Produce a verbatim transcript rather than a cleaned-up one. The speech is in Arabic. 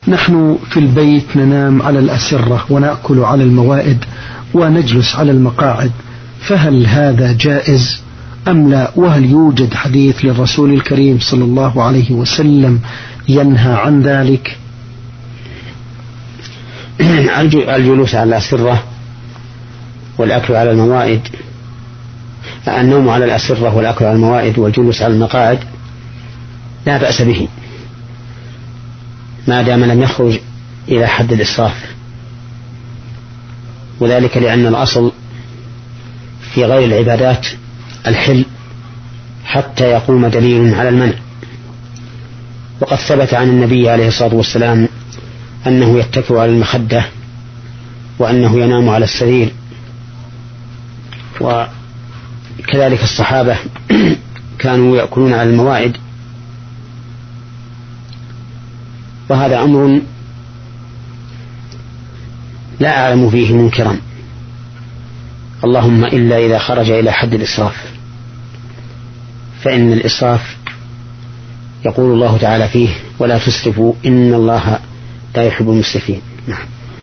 نحن في البيت ننام على الأسرة ونأكل على الموائد ونجلس على المقاعد، فهل هذا جائز أم لا؟ وهل يوجد حديث للرسول الكريم صلى الله عليه وسلم ينهى عن ذلك؟ الجلوس على الأسرة والأكل على الموائد، النوم على الأسرة والأكل على الموائد والجلوس على المقاعد لا بأس به ما دام لم يخرج إلى حد الإسراف، وذلك لأن الأصل في غير العبادات الحل حتى يقوم دليل على المنع. وقد ثبت عن النبي عليه الصلاة والسلام أنه يتكئ على المخدة وأنه ينام على السرير، وكذلك الصحابة كانوا يأكلون على الموائد، وهذا أمر لا أعلم فيه منكرا، اللهم إلا إذا خرج إلى حد الإسراف، فإن الإسراف يقول الله تعالى فيه ولا تسرفوا إن الله لا يحب المسرفين. نعم.